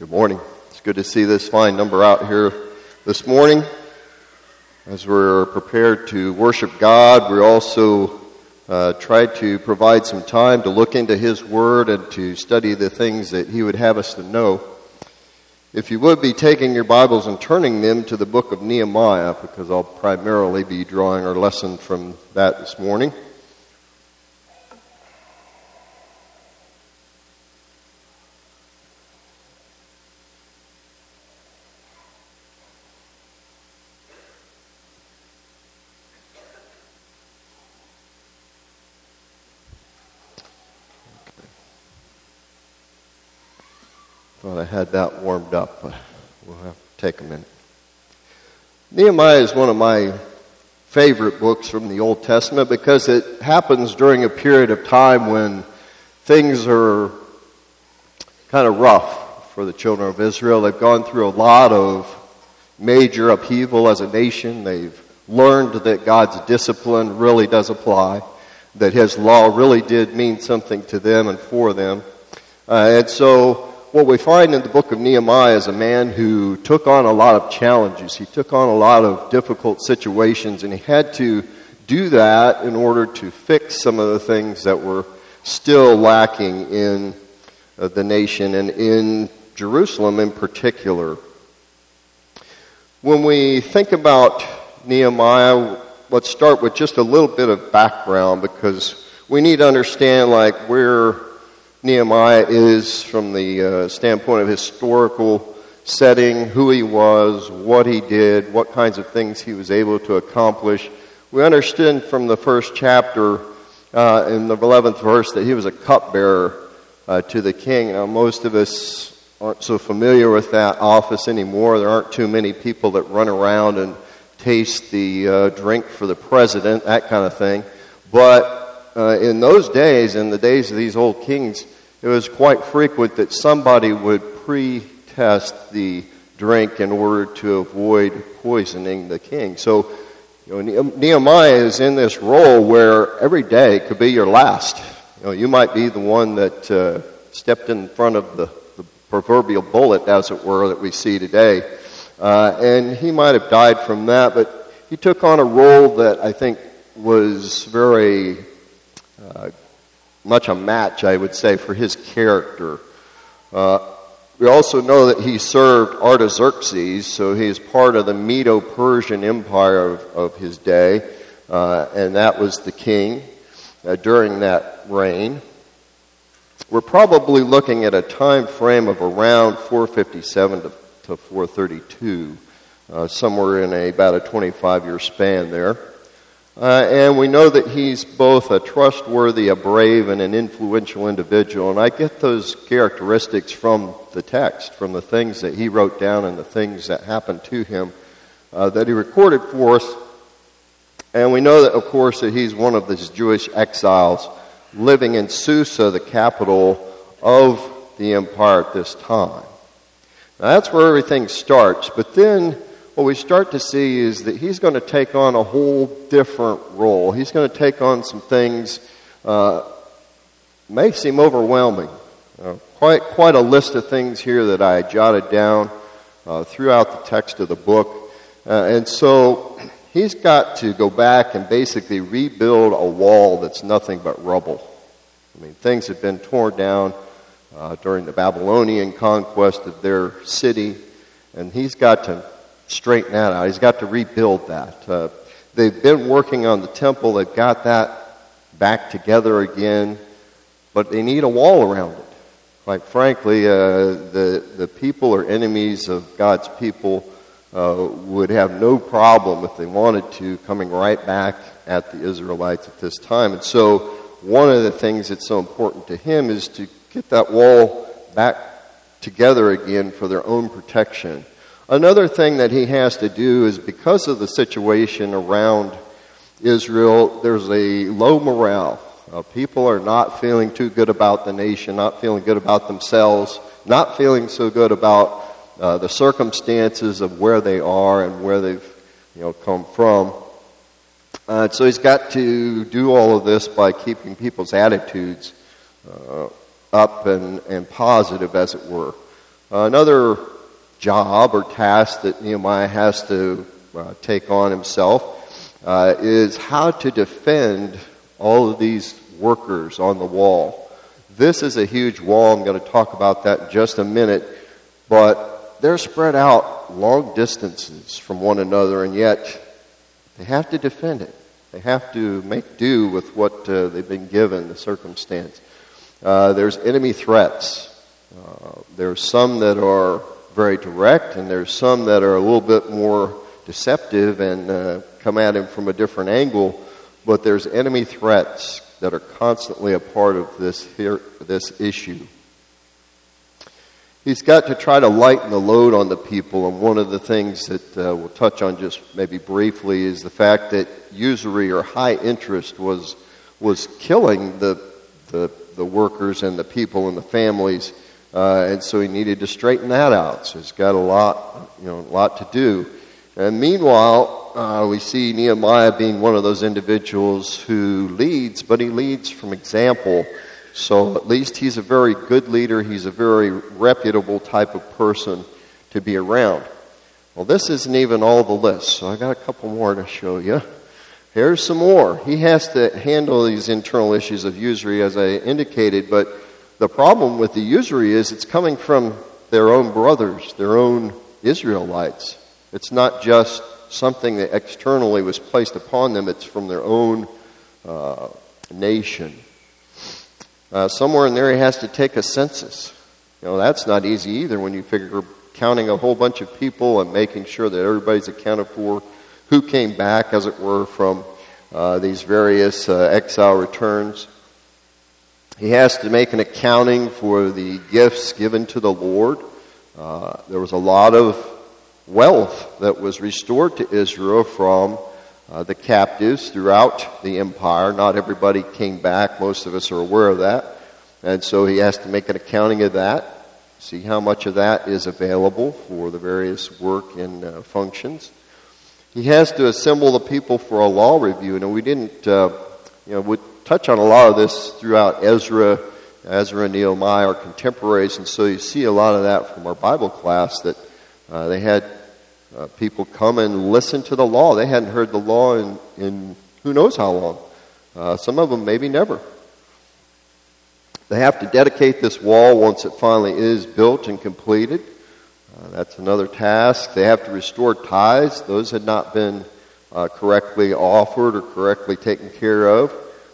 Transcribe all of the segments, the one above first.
Good morning. It's good to see this fine number out here this morning. As we're prepared to worship God, we also try to provide some time to look into His Word and to study the things that He would have us to know. If you would be taking your Bibles and turning them to the book of Nehemiah, because I'll primarily be drawing our lesson from that this morning. Thought I had that warmed up, but we'll have to take a minute. Nehemiah is one of my favorite books from the Old Testament because it happens during a period of time when things are kind of rough for the children of Israel. They've gone through a lot of major upheaval as a nation. They've learned that God's discipline really does apply, that His law really did mean something to them and for them. And so what we find in the book of Nehemiah is a man who took on a lot of challenges. He took on a lot of difficult situations, and he had to do that in order to fix some of the things that were still lacking in the nation and in Jerusalem in particular. When we think about Nehemiah, let's start with just a little bit of background, because we need to understand where Nehemiah is from the standpoint of historical setting, who he was, what he did, what kinds of things he was able to accomplish. We understand from the first chapter in the 11th verse that he was a cupbearer to the king. Now, most of us aren't so familiar with that office anymore. There aren't too many people that run around and taste the drink for the president, that kind of thing. But in those days, in the days of these old kings, it was quite frequent that somebody would pre-test the drink in order to avoid poisoning the king. So, Nehemiah is in this role where every day could be your last. You might be the one that stepped in front of the proverbial bullet, as it were, that we see today. And he might have died from that, but he took on a role that I think was very much a match, I would say, for his character. We also know that he served Artaxerxes, so he is part of the Medo-Persian Empire of his day, and that was the king during that reign. We're probably looking at a time frame of around 457 to 432, somewhere in about a 25-year span there. And we know that he's both a trustworthy, a brave, and an influential individual. And I get those characteristics from the text, from the things that he wrote down and the things that happened to him that he recorded for us. And we know that, of course, that he's one of these Jewish exiles living in Susa, the capital of the empire at this time. Now, that's where everything starts. But then what we start to see is that he's going to take on a whole different role. He's going to take on some things may seem overwhelming. Quite a list of things here that I jotted down throughout the text of the book. And so he's got to go back and basically rebuild a wall that's nothing but rubble. I mean, things have been torn down during the Babylonian conquest of their city, and he's got to straighten that out. He's got to rebuild that. They've been working on the temple. They've got that back together again, but they need a wall around it. Quite frankly, the people or enemies of God's people would have no problem, if they wanted to, coming right back at the Israelites at this time. And so one of the things that's so important to him is to get that wall back together again for their own protection. Another thing that he has to do is, because of the situation around Israel, there's a low morale. People are not feeling too good about the nation, not feeling good about themselves, not feeling so good about the circumstances of where they are and where they've come from. So he's got to do all of this by keeping people's attitudes up and positive, as it were. Another job or task that Nehemiah has to take on himself is how to defend all of these workers on the wall. This is a huge wall. I'm going to talk about that in just a minute. But they're spread out long distances from one another, and yet they have to defend it. They have to make do with what they've been given, the circumstance. There's enemy threats. There's some that are very direct, and there's some that are a little bit more deceptive and come at him from a different angle. But there's enemy threats that are constantly a part of this issue. He's got to try to lighten the load on the people, and one of the things that we'll touch on just maybe briefly is the fact that usury or high interest was killing the workers and the people and the families, and so he needed to straighten that out. So he's got a lot to do. And meanwhile, we see Nehemiah being one of those individuals who leads, but he leads from example. So at least he's a very good leader. He's a very reputable type of person to be around. Well, this isn't even all the list, so I got a couple more to show you. Here's some more. He has to handle these internal issues of usury, as I indicated, but the problem with the usury is it's coming from their own brothers, their own Israelites. It's not just something that externally was placed upon them. It's from their own nation. Somewhere in there he has to take a census. That's not easy either when you figure counting a whole bunch of people and making sure that everybody's accounted for, who came back, as it were, from these various exile returns. He has to make an accounting for the gifts given to the Lord. There was a lot of wealth that was restored to Israel from the captives throughout the empire. Not everybody came back. Most of us are aware of that. And so he has to make an accounting of that, see how much of that is available for the various work and functions. He has to assemble the people for a law review. Now, we didn't, we touch on a lot of this throughout Ezra and Nehemiah are contemporaries, and so you see a lot of that from our Bible class that they had people come and listen to the law. They hadn't heard the law in who knows how long. Some of them maybe never. They have to dedicate this wall once it finally is built and completed. That's another task. They have to restore tithes. Those had not been correctly offered or correctly taken care of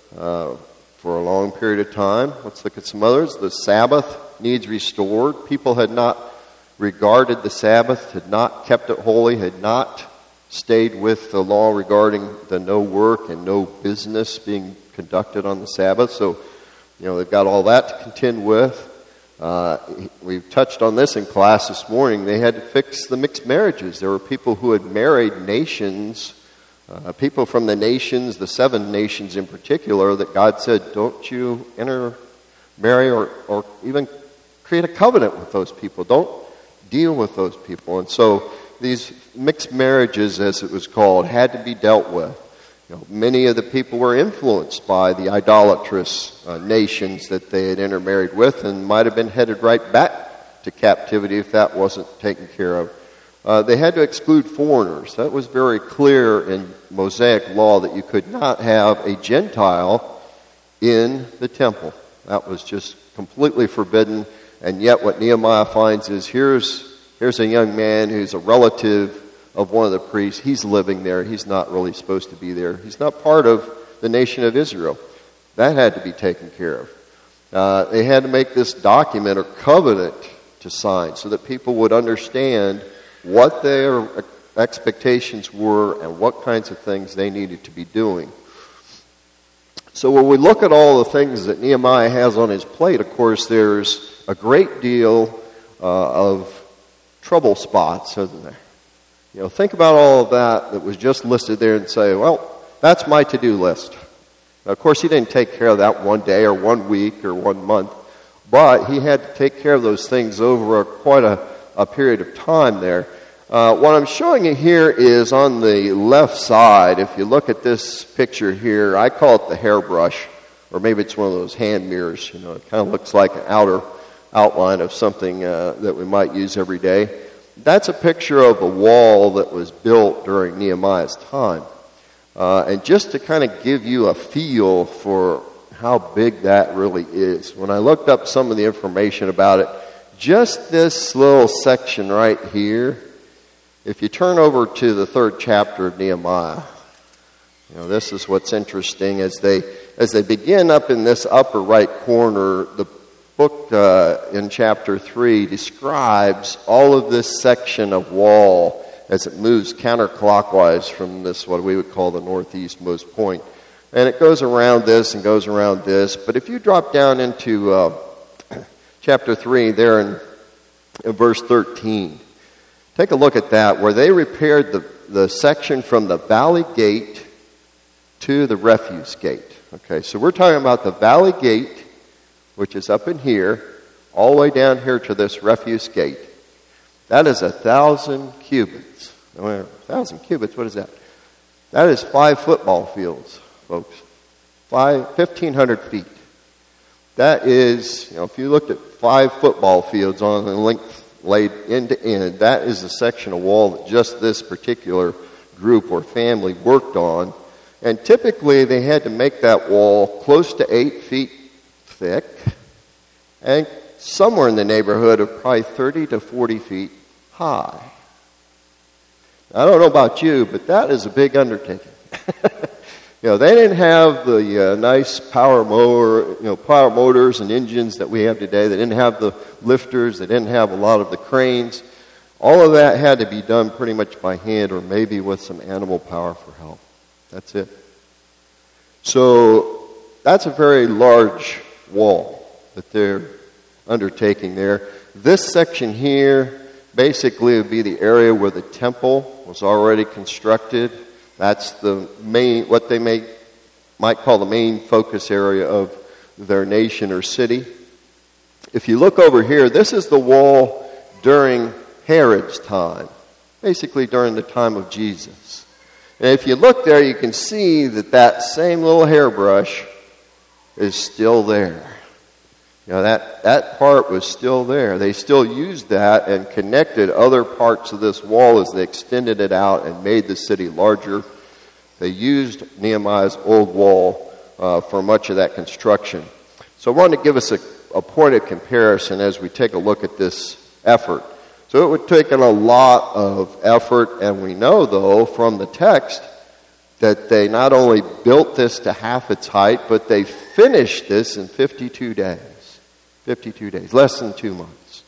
for a long period of time. Let's look at some others. The Sabbath needs restored. People had not regarded the Sabbath, had not kept it holy, had not stayed with the law regarding the no work and no business being conducted on the Sabbath. So, they've got all that to contend with. We've touched on this in class this morning. They had to fix the mixed marriages. There were people who had married nations, people from the nations, the 7 nations in particular, that God said, don't you intermarry or even create a covenant with those people. Don't deal with those people. And so these mixed marriages, as it was called, had to be dealt with. Many of the people were influenced by the idolatrous nations that they had intermarried with and might have been headed right back to captivity if that wasn't taken care of. They had to exclude foreigners. That was very clear in Mosaic law that you could not have a Gentile in the temple. That was just completely forbidden. And yet what Nehemiah finds is here's a young man who's a relative of one of the priests. He's living there. He's not really supposed to be there. He's not part of the nation of Israel. That had to be taken care of. They had to make this document or covenant to sign so that people would understand what their expectations were and what kinds of things they needed to be doing. So when we look at all the things that Nehemiah has on his plate, of course, there's a great deal of trouble spots, isn't there? Think about all of that was just listed there and say, well, that's my to-do list. Now, of course, he didn't take care of that one day or 1 week or 1 month, but he had to take care of those things over quite a period of time there. What I'm showing you here is on the left side. If you look at this picture here, I call it the hairbrush, or maybe it's one of those hand mirrors. It kind of looks like an outer outline of something that we might use every day. That's a picture of a wall that was built during Nehemiah's time. And just to kind of give you a feel for how big that really is, when I looked up some of the information about it, just this little section right here, if you turn over to the 3rd chapter of Nehemiah, this is what's interesting. As they begin up in this upper right corner, the book in chapter 3 describes all of this section of wall as it moves counterclockwise from this, what we would call the northeastmost point. And it goes around this and goes around this. But if you drop down into chapter 3 there in verse 13, take a look at that, where they repaired the section from the valley gate to the refuse gate. Okay, so we're talking about the valley gate, which is up in here, all the way down here to this refuse gate. That is 1,000 cubits. 1,000 cubits, what is that? That is 5 football fields, folks. 1,500 feet. That is, if you looked at 5 football fields on the length laid end to end, that is a section of wall that just this particular group or family worked on. And typically they had to make that wall close to 8 feet thick and somewhere in the neighborhood of probably 30 to 40 feet high. I don't know about you, but that is a big undertaking. They didn't have the nice power motors and engines that we have today. They didn't have the lifters. They didn't have a lot of the cranes. All of that had to be done pretty much by hand or maybe with some animal power for help. That's it. So that's a very large wall that they're undertaking there. This section here basically would be the area where the temple was already constructed. That's the main, what they might call the main focus area of their nation or city. If you look over here, this is the wall during Herod's time, basically during the time of Jesus. And if you look there, you can see that same little hairbrush is still there. That part was still there. They still used that and connected other parts of this wall as they extended it out and made the city larger. They used Nehemiah's old wall for much of that construction. So I wanted to give us a point of comparison as we take a look at this effort. So it would take a lot of effort, and we know, though, from the text that they not only built this to half its height, but they finished this in 52 days. 52 days, less than 2 months.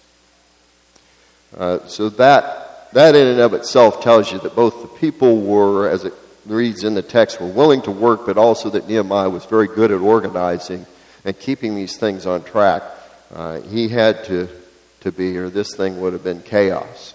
So that in and of itself tells you that both the people were, as it reads in the text, were willing to work, but also that Nehemiah was very good at organizing and keeping these things on track. He had to be, or this thing would have been chaos.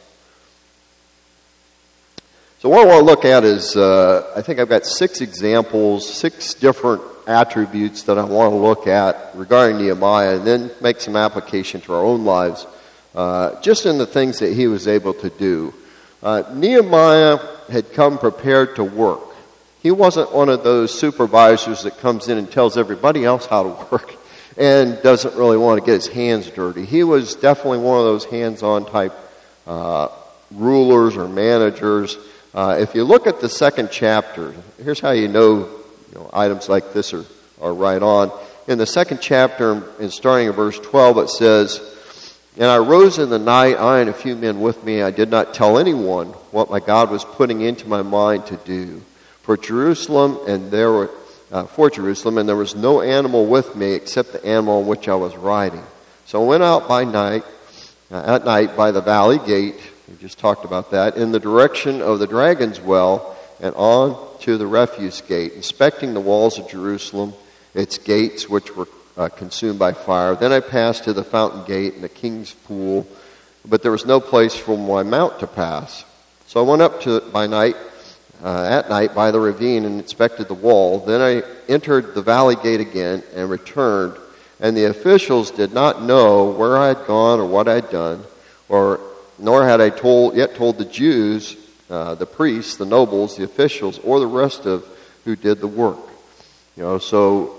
So what I want to look at is, I think I've got 6 examples, 6 different attributes that I want to look at regarding Nehemiah, and then make some application to our own lives, just in the things that he was able to do. Nehemiah had come prepared to work. He wasn't one of those supervisors that comes in and tells everybody else how to work and doesn't really want to get his hands dirty. He was definitely one of those hands-on type rulers or managers. If you look at the 2nd chapter, here's how you know items like this are right on. In the 2nd chapter, and starting at verse 12, it says, "And I rose in the night, I and a few men with me. I did not tell anyone what my God was putting into my mind to do for Jerusalem, and there was no animal with me except the animal on which I was riding. So I went out at night by the valley gate," we just talked about that, "in the direction of the dragon's well, and on to the refuse gate, inspecting the walls of Jerusalem, its gates which were consumed by fire. Then I passed to the fountain gate and the king's pool, but there was no place for my mount to pass. So I went up to it at night by the ravine and inspected the wall. Then I entered the valley gate again and returned, and the officials did not know where I had gone or what I had done, nor had I yet told the Jews, the priests, the nobles, the officials, or the rest of who did the work." So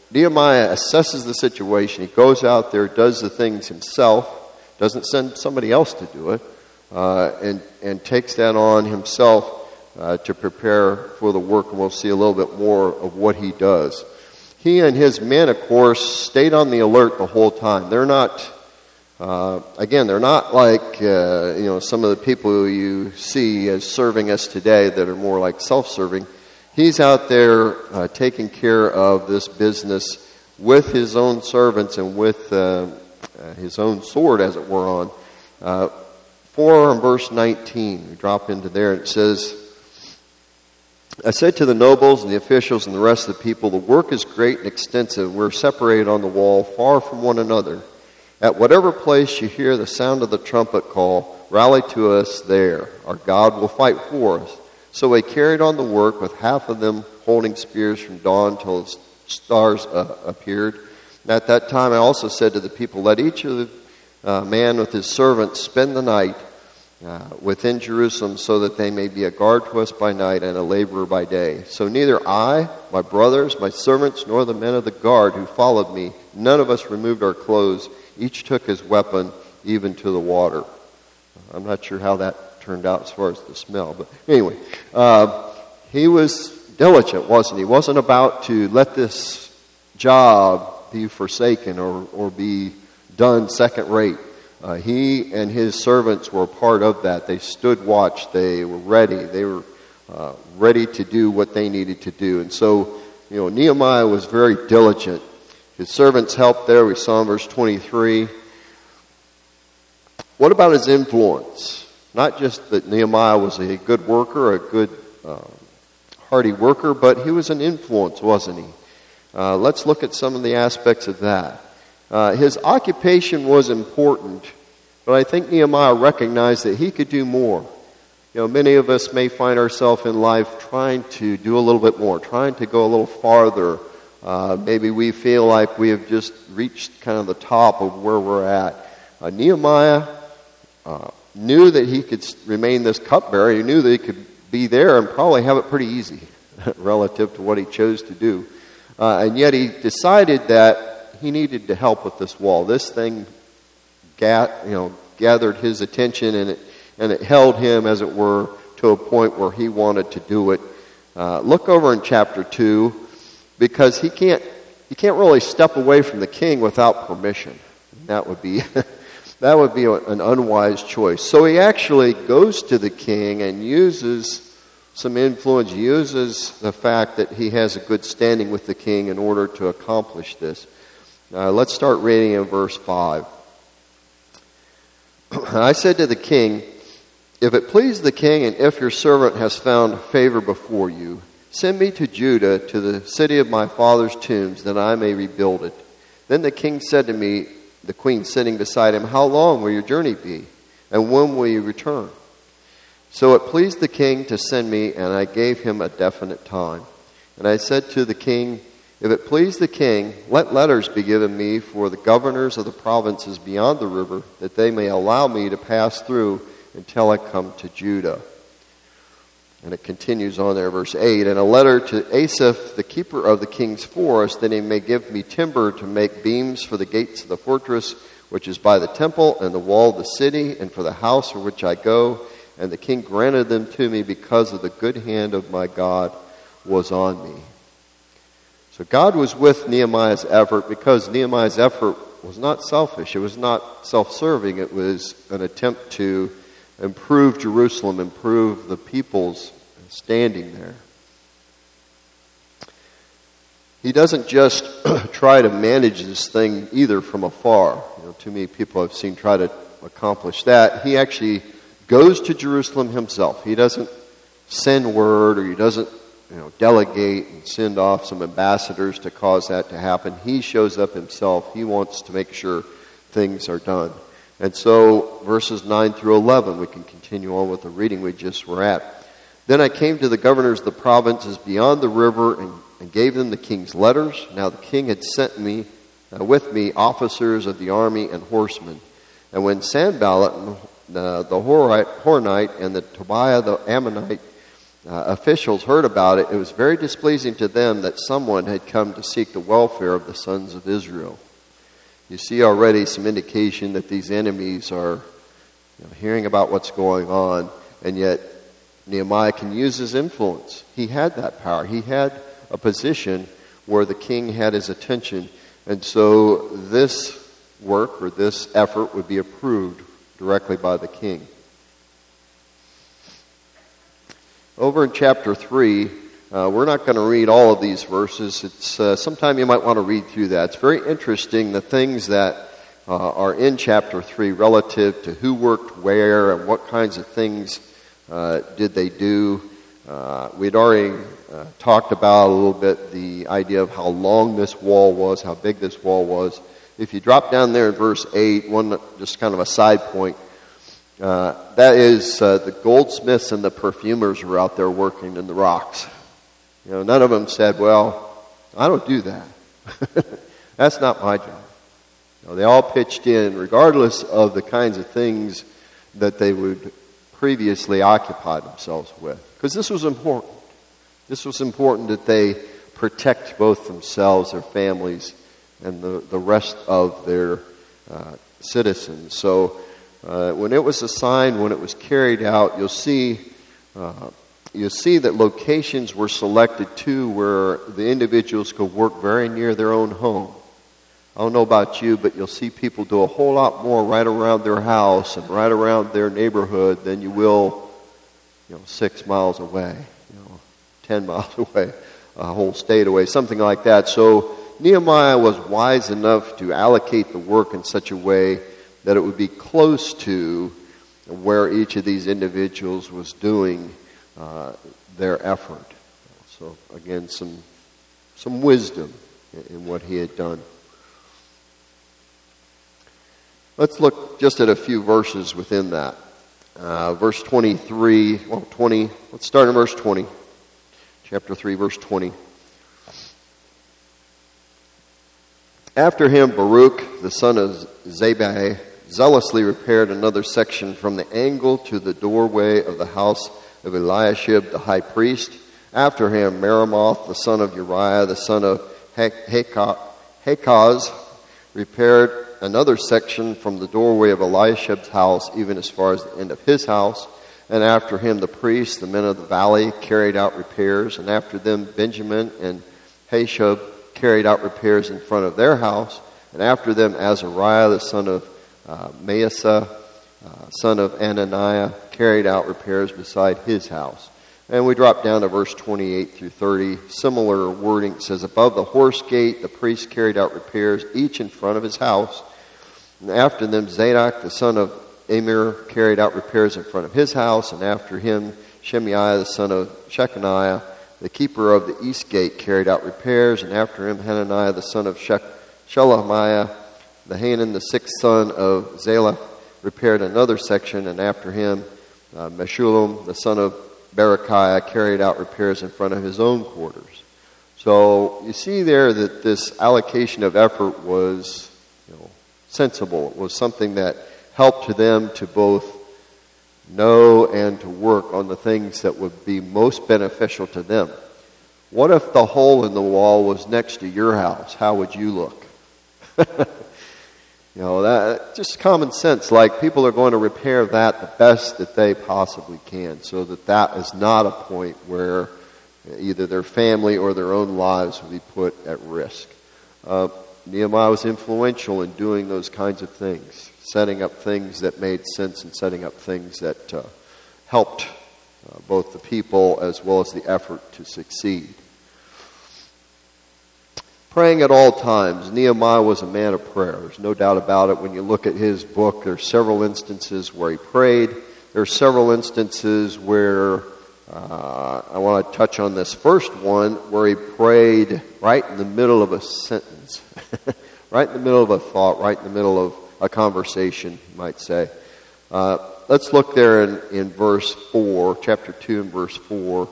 Nehemiah assesses the situation. He goes out there, does the things himself, doesn't send somebody else to do it, and takes that on himself to prepare for the work, and we'll see a little bit more of what he does. He and his men, of course, stayed on the alert the whole time. They're not, they're not like, some of the people who you see as serving us today that are more like self-serving. He's out there taking care of this business with his own servants and with his own sword, as it were, on. 4 and verse 19, we drop into there, and it says, I said to the nobles and the officials and the rest of the people, the work is great and extensive. We're separated on the wall, far from one another. At whatever place you hear the sound of the trumpet call, rally to us there. Our God will fight for us. So they carried on the work, with half of them holding spears from dawn till the stars appeared. And at that time I also said to the people, let each of the man with his servants spend the night within Jerusalem, so that they may be a guard to us by night and a laborer by day. So neither I, my brothers, my servants, nor the men of the guard who followed me, none of us removed our clothes. Each took his weapon, even to the water. I'm not sure how that turned out as far as the smell, but anyway, he was diligent, wasn't he? He wasn't about to let this job be forsaken or be done second rate. He and his servants were part of that. They stood watch. They were ready. They were ready to do what they needed to do. And so, Nehemiah was very diligent. His servants helped there. We saw in verse 23. What about his influence? Not just that Nehemiah was a good worker, a good hardy worker, but he was an influence, wasn't he? Let's look at some of the aspects of that. His occupation was important, but I think Nehemiah recognized that he could do more. Many of us may find ourselves in life trying to do a little bit more, trying to go a little farther. Maybe we feel like we have just reached kind of the top of where we're at. Nehemiah knew that he could remain this cupbearer. He knew that he could be there and probably have it pretty easy relative to what he chose to do. And yet he decided that he needed to help with this wall. This thing gathered his attention, and it held him, as it were, to a point where he wanted to do it. Look over in chapter 2, because he can't really step away from the king without permission. That would be an unwise choice. So he actually goes to the king and uses some influence, uses the fact that he has a good standing with the king in order to accomplish this. Let's start reading in verse 5. I said to the king, if it please the king, and if your servant has found favor before you, send me to Judah, to the city of my father's tombs, that I may rebuild it. Then the king said to me, the queen sitting beside him, how long will your journey be, and when will you return? So it pleased the king to send me, and I gave him a definite time. And I said to the king, if it please the king, let letters be given me for the governors of the provinces beyond the river, that they may allow me to pass through until I come to Judah. And it continues on there, verse 8, and a letter to Asaph, the keeper of the king's forest, that he may give me timber to make beams for the gates of the fortress, which is by the temple, and the wall of the city, and for the house for which I go. And the king granted them to me, because of the good hand of my God was on me. So God was with Nehemiah's effort, because Nehemiah's effort was not selfish. It was not self-serving. It was an attempt to improve Jerusalem, improve the people's standing there. He doesn't just try to manage this thing either from afar. Too many people I've seen try to accomplish that. He actually goes to Jerusalem himself. He doesn't send word, or he doesn't delegate and send off some ambassadors to cause that to happen. He shows up himself. He wants to make sure things are done. And so verses 9 through 11, we can continue on with the reading we just were at. Then I came to the governors of the provinces beyond the river and gave them the king's letters. Now the king had sent me with me officers of the army and horsemen. And when Sanballat, the Horonite, and the Tobiah the Ammonite, officials heard about it, it was very displeasing to them that someone had come to seek the welfare of the sons of Israel. You see already some indication that these enemies are hearing about what's going on, and yet Nehemiah can use his influence. He had that power. He had a position where the king had his attention, and so this work or this effort would be approved directly by the king. Over in chapter 3, we're not going to read all of these verses. It's sometime you might want to read through that. It's very interesting, the things that are in chapter 3 relative to who worked where and what kinds of things did they do. We'd already talked about a little bit the idea of how long this wall was, how big this wall was. If you drop down there in verse 8, one just kind of a side point, that is the goldsmiths and the perfumers were out there working in the rocks. None of them said, well, I don't do that. That's not my job. They all pitched in regardless of the kinds of things that they would previously occupy themselves with. Because this was important. This was important that they protect both themselves, their families, and the rest of their citizens. So when it was assigned, when it was carried out, you'll see that locations were selected too where the individuals could work very near their own home. I don't know about you, but you'll see people do a whole lot more right around their house and right around their neighborhood than you will, 6 miles away, 10 miles away, a whole state away, something like that. So Nehemiah was wise enough to allocate the work in such a way that it would be close to where each of these individuals was doing their effort. So again, some wisdom in what he had done. Let's look just at a few verses within that. Verse 23, 20, let's start in verse 20. Chapter 3, verse 20. After him, Baruch, the son of Zabbai, zealously repaired another section from the angle to the doorway of the house of Eliashib, the high priest. After him, Meremoth, the son of Uriah, the son of Hakaz, repaired another section from the doorway of Eliashib's house, even as far as the end of his house. And after him, the priests, the men of the valley, carried out repairs. And after them, Benjamin and Hashub carried out repairs in front of their house. And after them, Azariah, the son of Maaseiah, son of Ananiah, carried out repairs beside his house. And we drop down to verse 28 through 30. Similar wording. It says, above the horse gate, the priests carried out repairs, each in front of his house. And after them, Zadok, the son of Amir, carried out repairs in front of his house. And after him, Shemaiah, the son of Shechaniah, the keeper of the east gate, carried out repairs. And after him, Hananiah, the son of Shelemiah, the Hanan, the sixth son of Zalaph, repaired another section. And after him, Meshullam, the son of Berechiah, carried out repairs in front of his own quarters. So you see there that this allocation of effort was sensible. It was something that helped them to both know and to work on the things that would be most beneficial to them. What if the hole in the wall was next to your house? How would you look? That just common sense. Like, people are going to repair that the best that they possibly can, so that is not a point where either their family or their own lives will be put at risk. Nehemiah was influential in doing those kinds of things, setting up things that made sense and setting up things that helped both the people as well as the effort to succeed. Praying at all times. Nehemiah was a man of prayer. There's no doubt about it. When you look at his book, there's several instances where he prayed. There's several instances where I want to touch on this first one, where he prayed right in the middle of a sentence, right in the middle of a thought, right in the middle of a conversation, you might say. Let's look there in verse 4, chapter 2 and verse 4.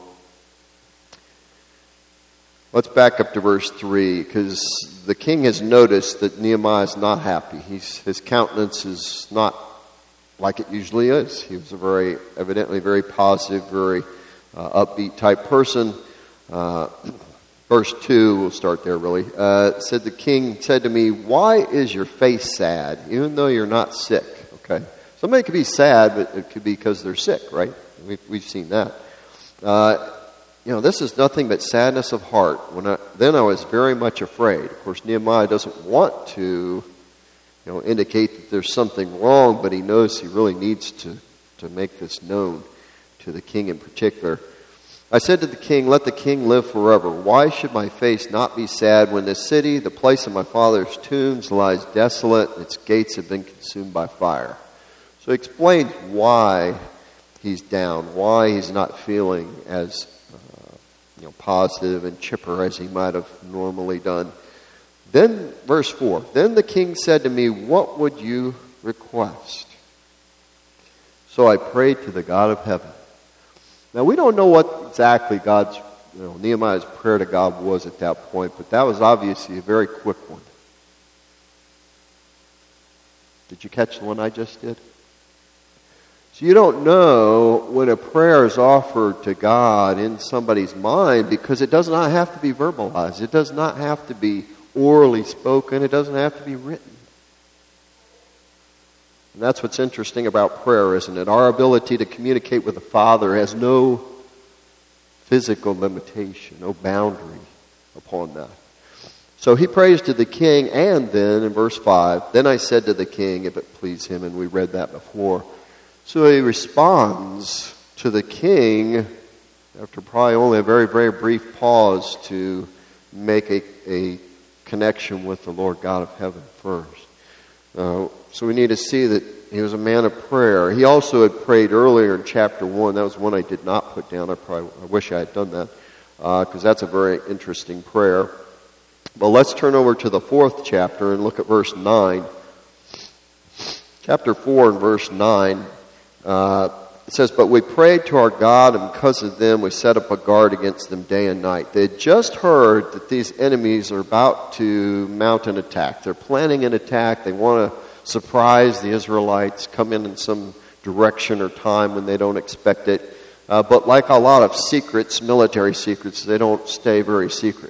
Let's back up to verse 3, because the king has noticed that Nehemiah is not happy. His countenance is not like it usually is. He was evidently very positive, very upbeat type person. Verse 2, we'll start there really. Said the king said to me, "Why is your face sad, even though you're not sick?" Okay. Somebody could be sad, but it could be because they're sick, right? We've seen that. This is nothing but sadness of heart. Then I was very much afraid. Of course, Nehemiah doesn't want to, indicate that there's something wrong, but he knows he really needs to make this known to the king in particular. I said to the king, "Let the king live forever. Why should my face not be sad when this city, the place of my father's tombs, lies desolate and its gates have been consumed by fire?" So he explains why he's down, why he's not feeling as positive and chipper as he might have normally done. Then, verse 4, "Then the king said to me, 'What would you request?' So I prayed to the God of heaven." Now, we don't know what exactly Nehemiah's prayer to God was at that point, but that was obviously a very quick one. Did you catch the one I just did? So you don't know when a prayer is offered to God in somebody's mind because it does not have to be verbalized. It does not have to be orally spoken. It doesn't have to be written. And that's what's interesting about prayer, isn't it? Our ability to communicate with the Father has no physical limitation, no boundary upon that. So he prays to the king, and then in verse 5, "Then I said to the king, if it please him," and we read that before. So he responds to the king after probably only a very, very brief pause to make a connection with the Lord God of heaven first. So we need to see that he was a man of prayer. He also had prayed earlier in chapter 1. That was one I did not put down. I wish I had done that because that's a very interesting prayer. But let's turn over to the 4th chapter and look at verse 9. Chapter 4 and verse 9. It says, "But we prayed to our God, and because of them we set up a guard against them day and night." They had just heard that these enemies are about to mount an attack. They're planning an attack. They want to surprise the Israelites, come in some direction or time when they don't expect it. But like a lot of secrets, military secrets, they don't stay very secret.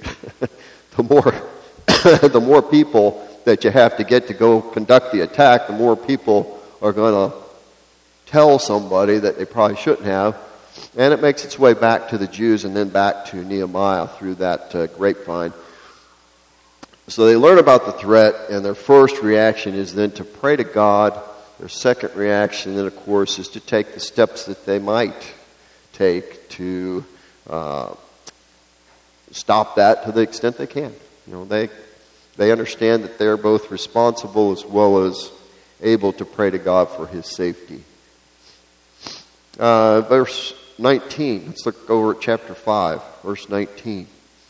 The more people that you have to get to go conduct the attack, the more people are going to tell somebody that they probably shouldn't have. And it makes its way back to the Jews and then back to Nehemiah through that grapevine. So they learn about the threat, and their first reaction is then to pray to God. Their second reaction then, of course, is to take the steps that they might take to stop that to the extent they can. They understand that they're both responsible as well as able to pray to God for his safety. Verse 19. Let's look over at chapter 5, verse 19.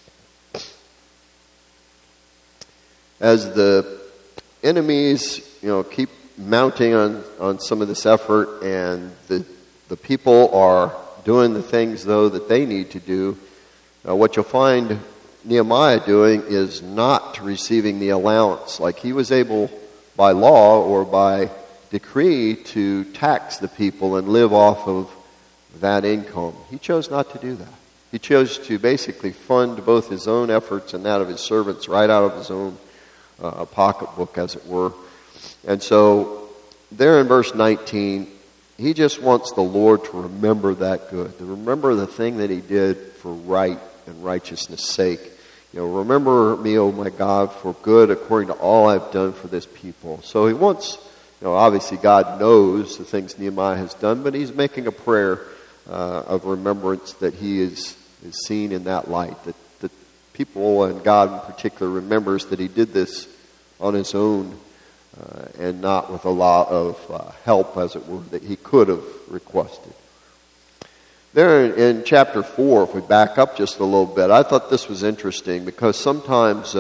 As the enemies, keep mounting on some of this effort, and the people are doing the things, though, that they need to do, what you'll find Nehemiah doing is not receiving the allowance. Like he was able, by law or by decree, to tax the people and live off of that income. He chose not to do that. He chose to basically fund both his own efforts and that of his servants right out of his own pocketbook, as it were. And so there in verse 19, he just wants the Lord to remember that good, to remember the thing that he did for right and righteousness' sake. Remember me, O my God, for good according to all I've done for this people. So he wants, obviously God knows the things Nehemiah has done, but he's making a prayer of remembrance that he is seen in that light, that the people and God in particular remembers that he did this on his own and not with a lot of help, as it were, that he could have requested. There in chapter 4, if we back up just a little bit, I thought this was interesting because sometimes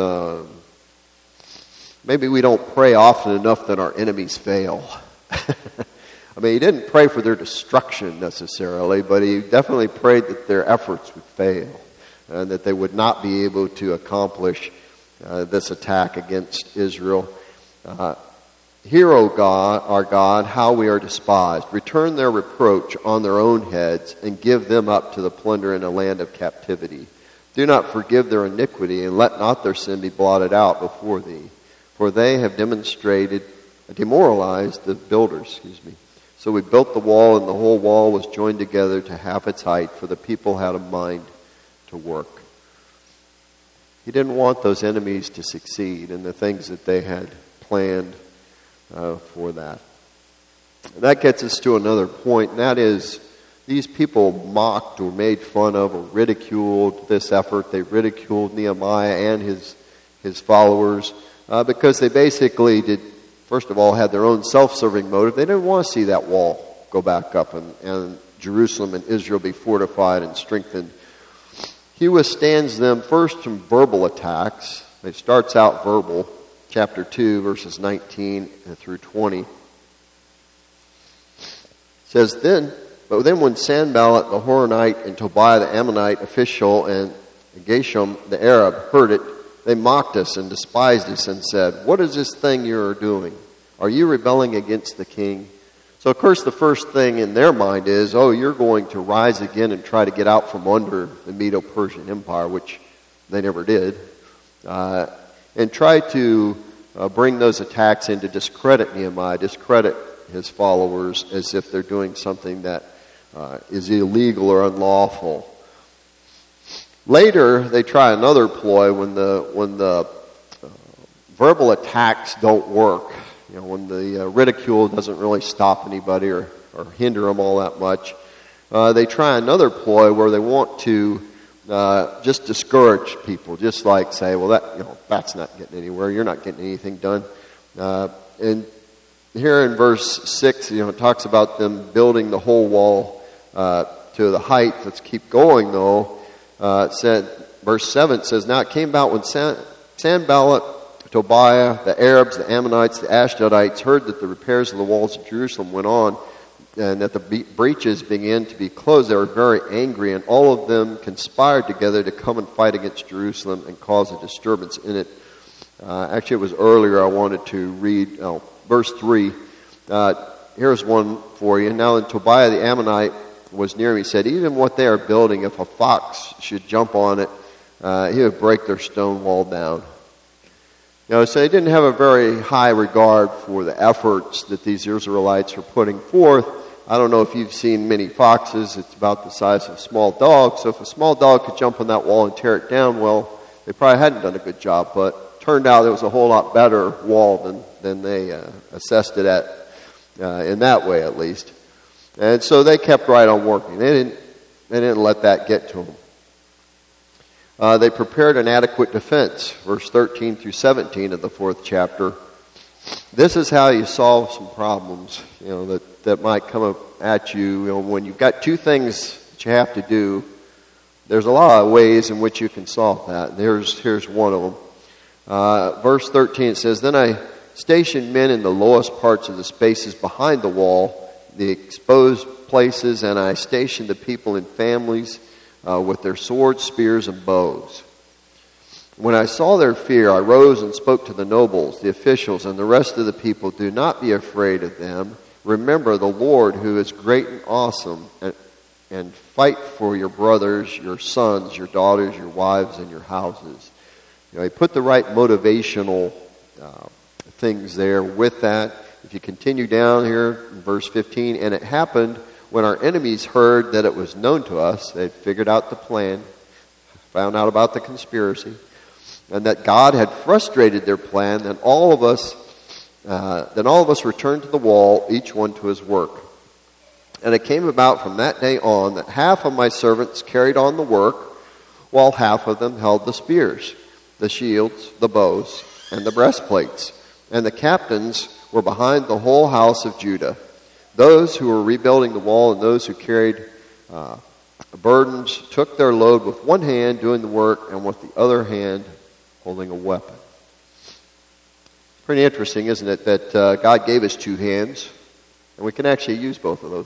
maybe we don't pray often enough that our enemies fail. I mean, he didn't pray for their destruction necessarily, but he definitely prayed that their efforts would fail and that they would not be able to accomplish this attack against Israel. Hear, O God, our God, how we are despised. Return their reproach on their own heads and give them up to the plunder in a land of captivity. Do not forgive their iniquity, and let not their sin be blotted out before thee. For they have demoralized the builders. So we built the wall, and the whole wall was joined together to half its height, for the people had a mind to work. He didn't want those enemies to succeed in the things that they had planned for that. And that gets us to another point, and that is these people mocked or made fun of or ridiculed this effort. They ridiculed Nehemiah and his followers because they basically first of all, had their own self-serving motive. They didn't want to see that wall go back up and Jerusalem and Israel be fortified and strengthened. He withstands them first from verbal attacks. It starts out verbal. Chapter 2, verses 19 through 20. It says, But then when Sanballat the Horonite and Tobiah the Ammonite official and Geshem the Arab heard it, they mocked us and despised us and said, What is this thing you are doing? Are you rebelling against the king? So of course the first thing in their mind is, you're going to rise again and try to get out from under the Medo-Persian Empire, which they never did. And try to bring those attacks in to discredit Nehemiah, discredit his followers as if they're doing something that is illegal or unlawful. Later, they try another ploy when the verbal attacks don't work. When the ridicule doesn't really stop anybody or hinder them all that much. They try another ploy where they want to just discourage people, just like say, that's not getting anywhere. You're not getting anything done. And here in verse 6, it talks about them building the whole wall to the height. Let's keep going, though. Verse 7 says, Now it came about when Sanballat, Tobiah, the Arabs, the Ammonites, the Ashdodites heard that the repairs of the walls of Jerusalem went on, and that the breaches began to be closed. They were very angry, and all of them conspired together to come and fight against Jerusalem and cause a disturbance in it. Actually, it was earlier I wanted to read verse 3. Here's one for you. Now, when Tobiah the Ammonite was near him, he said, Even what they are building, if a fox should jump on it, he would break their stone wall down. So they didn't have a very high regard for the efforts that these Israelites are putting forth. I don't know if you've seen many foxes. It's about the size of a small dog. So if a small dog could jump on that wall and tear it down, well, they probably hadn't done a good job. But turned out it was a whole lot better wall than they assessed it at, in that way at least. And so they kept right on working. They didn't let that get to them. They prepared an adequate defense, verse 13 through 17 of the 4th chapter. This is how you solve some problems, that might come up at you. When you've got two things that you have to do, there's a lot of ways in which you can solve that. Here's one of them. Verse 13, it says, Then I stationed men in the lowest parts of the spaces behind the wall, the exposed places, and I stationed the people in families with their swords, spears, and bows. When I saw their fear, I rose and spoke to the nobles, the officials, and the rest of the people. Do not be afraid of them. Remember the Lord, who is great and awesome, and fight for your brothers, your sons, your daughters, your wives, and your houses. He put the right motivational things there with that. If you continue down here in verse 15, and it happened when our enemies heard that it was known to us, they figured out the plan, found out about the conspiracy, and that God had frustrated their plan, then all of us returned to the wall, each one to his work. And it came about from that day on that half of my servants carried on the work, while half of them held the spears, the shields, the bows, and the breastplates. And the captains were behind the whole house of Judah. Those who were rebuilding the wall and those who carried burdens took their load with one hand doing the work and with the other hand holding a weapon. Pretty interesting, isn't it, that God gave us two hands and we can actually use both of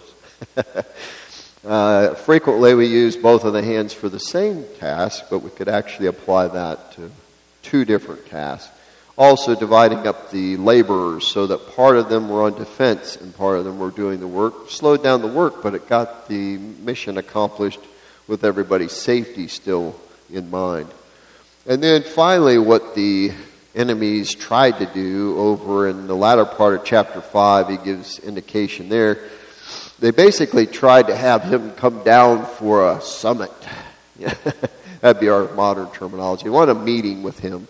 those. Frequently we use both of the hands for the same task, but we could actually apply that to two different tasks. Also dividing up the laborers so that part of them were on defense and part of them were doing the work. Slowed down the work, but it got the mission accomplished with everybody's safety still in mind. And then finally, what the enemies tried to do over in the latter part of chapter 5, he gives indication there. They basically tried to have him come down for a summit. That'd be our modern terminology. They wanted a meeting with him.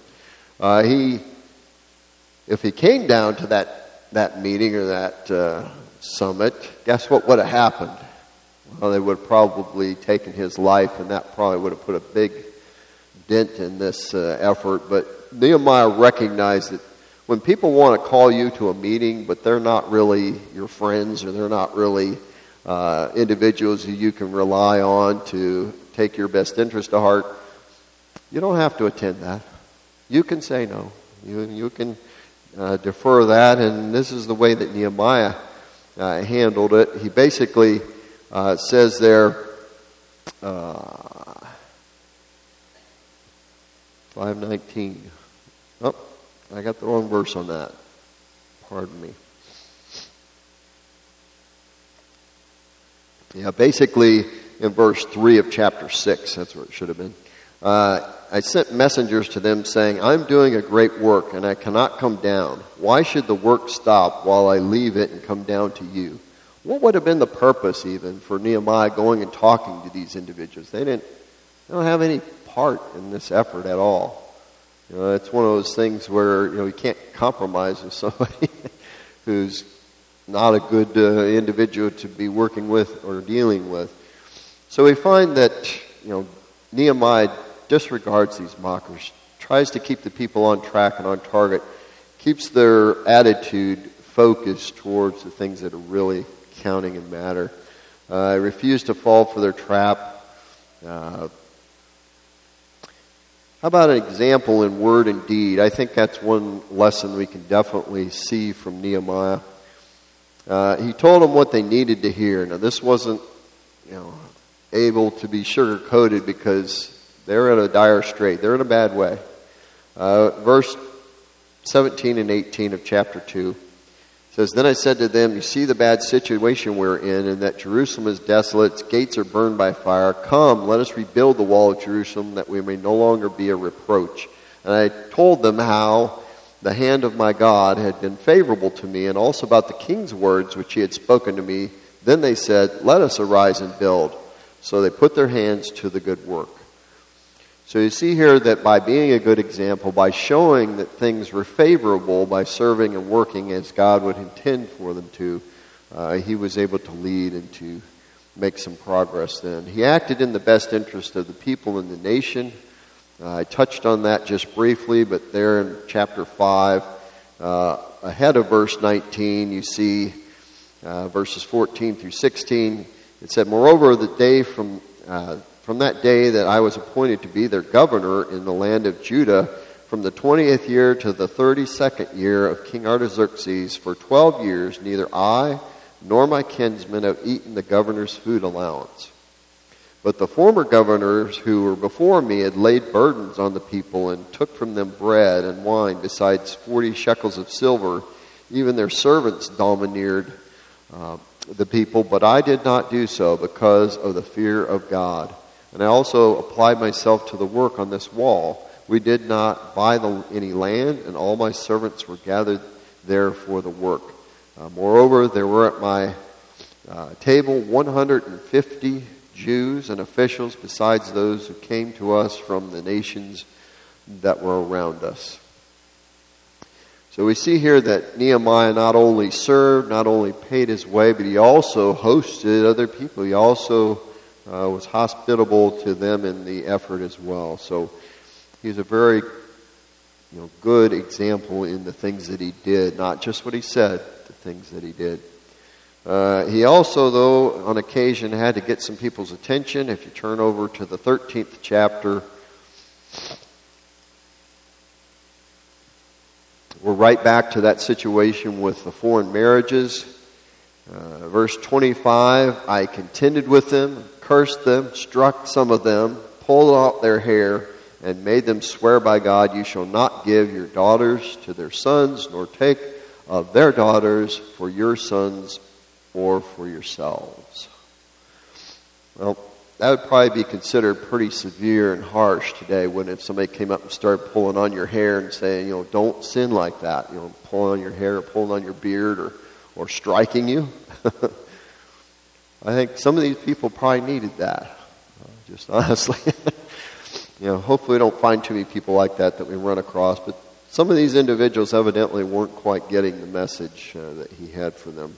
If he came down to that meeting or that summit, guess what would have happened? Well, they would have probably taken his life, and that probably would have put a big dent in this effort. But Nehemiah recognized that when people want to call you to a meeting, but they're not really your friends, or they're not really individuals who you can rely on to take your best interest to heart, you don't have to attend that. You can say no. You can defer that, and this is the way that Nehemiah handled it. He basically says there, 5:19. Oh, I got the wrong verse on that. Pardon me. Yeah, basically in verse 3 of chapter 6, that's where it should have been. I sent messengers to them saying, I'm doing a great work and I cannot come down. Why should the work stop while I leave it and come down to you? What would have been the purpose even for Nehemiah going and talking to these individuals? They don't have any part in this effort at all. It's one of those things where you can't compromise with somebody who's not a good individual to be working with or dealing with. So we find that Nehemiah disregards these mockers, tries to keep the people on track and on target, keeps their attitude focused towards the things that are really counting and matter. Refuse to fall for their trap. How about an example in word and deed? I think that's one lesson we can definitely see from Nehemiah. He told them what they needed to hear. Now, this wasn't, able to be sugar-coated because they're in a dire strait. They're in a bad way. Verse 17 and 18 of chapter 2 says, Then I said to them, you see the bad situation we're in, and that Jerusalem is desolate, its gates are burned by fire. Come, let us rebuild the wall of Jerusalem, that we may no longer be a reproach. And I told them how the hand of my God had been favorable to me, and also about the king's words which he had spoken to me. Then they said, Let us arise and build. So they put their hands to the good work. So you see here that by being a good example, by showing that things were favorable, by serving and working as God would intend for them to, he was able to lead and to make some progress then. He acted in the best interest of the people and the nation. I touched on that just briefly, but there in chapter 5, ahead of verse 19, you see verses 14 through 16. It said, Moreover, the day from that day that I was appointed to be their governor in the land of Judah, from the 20th year to the 32nd year of King Artaxerxes, for 12 years, neither I nor my kinsmen have eaten the governor's food allowance. But the former governors who were before me had laid burdens on the people and took from them bread and wine, besides 40 shekels of silver. Even their servants domineered the people, but I did not do so because of the fear of God. And I also applied myself to the work on this wall. We did not buy any land, and all my servants were gathered there for the work. Moreover, there were at my table 150 Jews and officials, besides those who came to us from the nations that were around us. So we see here that Nehemiah not only served, not only paid his way, but he also hosted other people. He also was hospitable to them in the effort as well. So he's a very good example in the things that he did, not just what he said, the things that he did. He also, though, on occasion had to get some people's attention. If you turn over to the 13th chapter, we're right back to that situation with the foreign marriages. Verse 25, I contended with them, cursed them, struck some of them, pulled out their hair, and made them swear by God, you shall not give your daughters to their sons, nor take of their daughters for your sons or for yourselves. Well, that would probably be considered pretty severe and harsh today, if somebody came up and started pulling on your hair and saying, don't sin like that, pulling on your hair or pulling on your beard or striking you. I think some of these people probably needed that, just honestly. Hopefully we don't find too many people like that we run across, but some of these individuals evidently weren't quite getting the message that he had for them.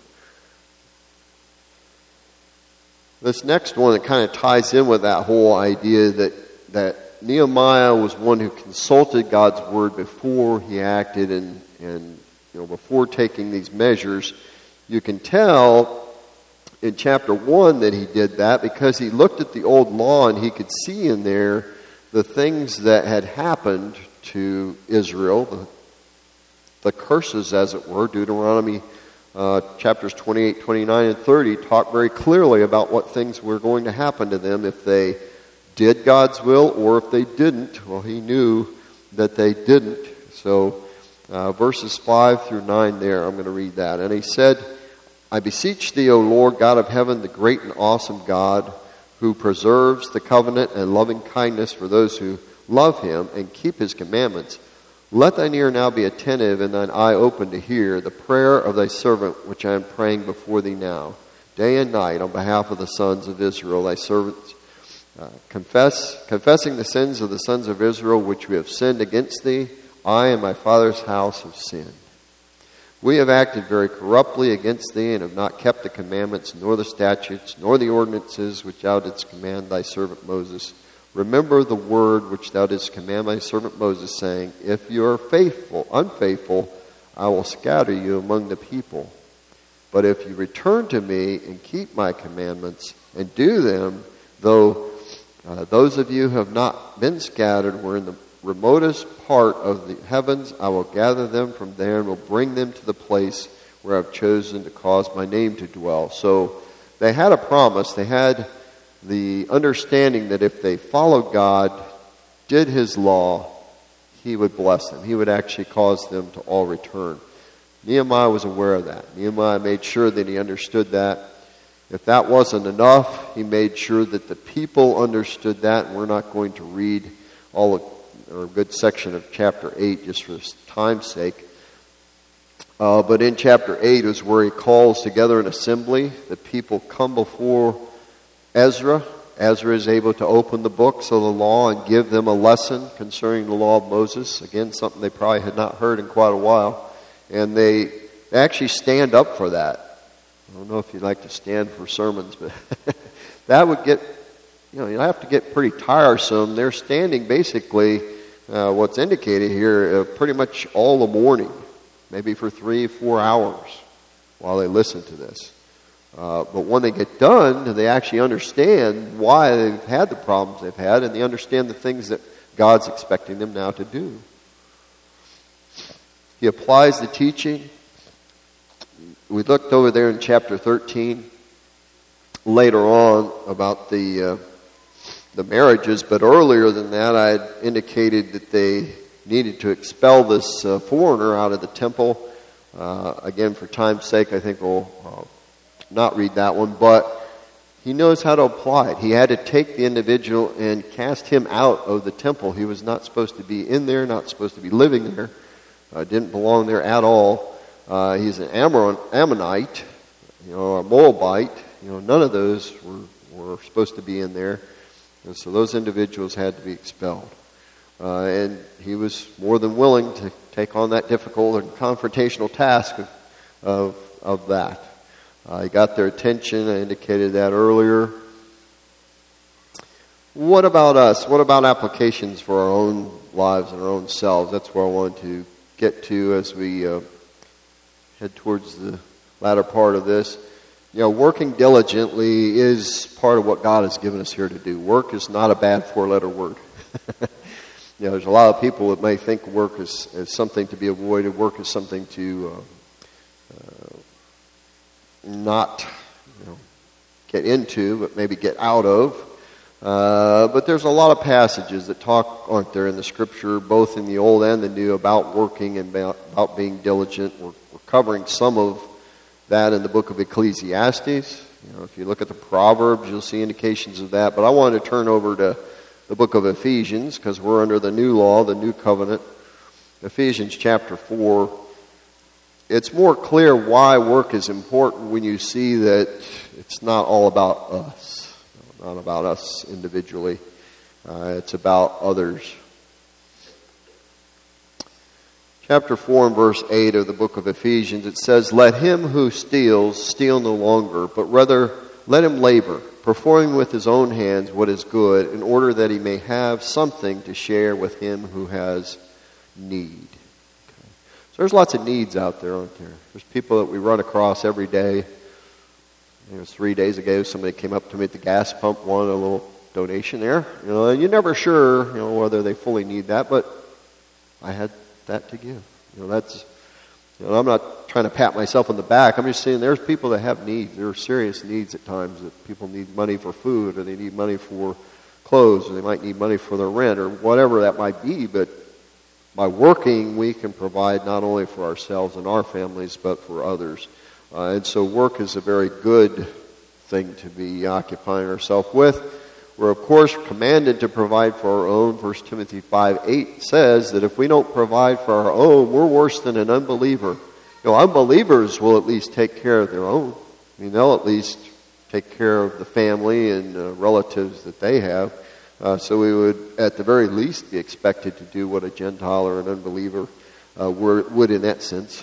This next one, it kind of ties in with that whole idea that Nehemiah was one who consulted God's word before he acted and before taking these measures. You can tell in chapter 1 that he did that because he looked at the old law and he could see in there the things that had happened to Israel, the curses, as it were. Deuteronomy chapters 28, 29, and 30 talk very clearly about what things were going to happen to them if they did God's will or if they didn't. Well, he knew that they didn't. So verses 5 through 9 there, I'm going to read that. And he said, I beseech thee, O Lord God of heaven, the great and awesome God, who preserves the covenant and loving kindness for those who love him and keep his commandments. Let thine ear now be attentive and thine eye open to hear the prayer of thy servant which I am praying before thee now, day and night, on behalf of the sons of Israel, thy servants, confessing the sins of the sons of Israel which we have sinned against thee. I and my father's house have sinned. We have acted very corruptly against thee, and have not kept the commandments, nor the statutes, nor the ordinances which thou didst command thy servant Moses. Remember the word which thou didst command thy servant Moses, saying, if you are unfaithful, I will scatter you among the people. But if you return to me and keep my commandments and do them, though those of you who have not been scattered were in the remotest part of the heavens, I will gather them from there and will bring them to the place where I've chosen to cause my name to dwell. So they had a promise. They had the understanding that if they followed God, did his law, he would bless them. He would actually cause them to all return. Nehemiah was aware of that. Nehemiah made sure that he understood that. If that wasn't enough, he made sure that the people understood that. And we're not going to read a good section of chapter 8 just for time's sake. But in chapter 8 is where he calls together an assembly. The people come before Ezra. Ezra is able to open the books of the law and give them a lesson concerning the law of Moses. Again, something they probably had not heard in quite a while. And they actually stand up for that. I don't know if you'd like to stand for sermons, but that would get, you have to get pretty tiresome. They're standing basically, what's indicated here, pretty much all the morning, maybe for 3-4 hours while they listen to this. But when they get done, they actually understand why they've had the problems they've had, and they understand the things that God's expecting them now to do. He applies the teaching. We looked over there in chapter 13 later on about the marriages, but earlier than that I had indicated that they needed to expel this foreigner out of the temple. Again, for time's sake, I think we'll not read that one, but he knows how to apply it. He had to take the individual and cast him out of the temple. He was not supposed to be in there, not supposed to be living there, didn't belong there at all. He's an Ammonite, a Moabite. None of those were supposed to be in there. And so those individuals had to be expelled. And he was more than willing to take on that difficult and confrontational task of that. He got their attention. I indicated that earlier. What about us? What about applications for our own lives and our own selves? That's where I want to get to as we head towards the latter part of this. Working diligently is part of what God has given us here to do. Work is not a bad 4-letter word. There's a lot of people that may think work is something to be avoided. Work is something to not get into, but maybe get out of. But there's a lot of passages that talk, aren't there, in the Scripture, both in the Old and the New, about working and about being diligent. We're covering some of that in the book of Ecclesiastes. If you look at the Proverbs, you'll see indications of that. But I wanted to turn over to the book of Ephesians, because we're under the new law, the new covenant. Ephesians chapter 4. It's more clear why work is important when you see that it's not all about us, not about us individually. It's about others. Chapter 4 and verse 8 of the book of Ephesians, it says, "Let him who steals steal no longer, but rather let him labor, performing with his own hands what is good, in order that he may have something to share with him who has need." Okay. So there's lots of needs out there, aren't there? There's people that we run across every day. It was 3 days ago, somebody came up to me at the gas pump, wanted a little donation there. And you're never sure, whether they fully need that, but I had that to give. I'm not trying to pat myself on the back. I'm just saying there's people that have needs. There are serious needs at times, that people need money for food, or they need money for clothes, or they might need money for their rent, or whatever that might be. But by working, we can provide not only for ourselves and our families, but for others. And so work is a very good thing to be occupying ourselves with. We're, of course, commanded to provide for our own. 1 Timothy 5:8 says that if we don't provide for our own, we're worse than an unbeliever. Unbelievers will at least take care of their own. They'll at least take care of the family and relatives that they have. So we would, at the very least, be expected to do what a Gentile or an unbeliever would in that sense.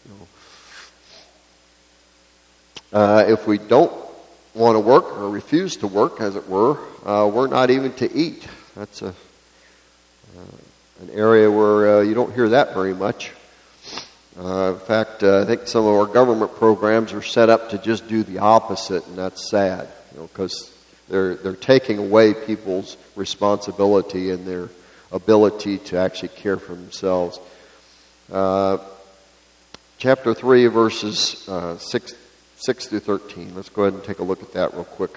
If we don't want to work or refuse to work, as it were, we're not even to eat. That's an area where you don't hear that very much. In fact, I think some of our government programs are set up to just do the opposite, and that's sad, because they're taking away people's responsibility and their ability to actually care for themselves. Chapter 3, verses 6 through 13. Let's go ahead and take a look at that real quick.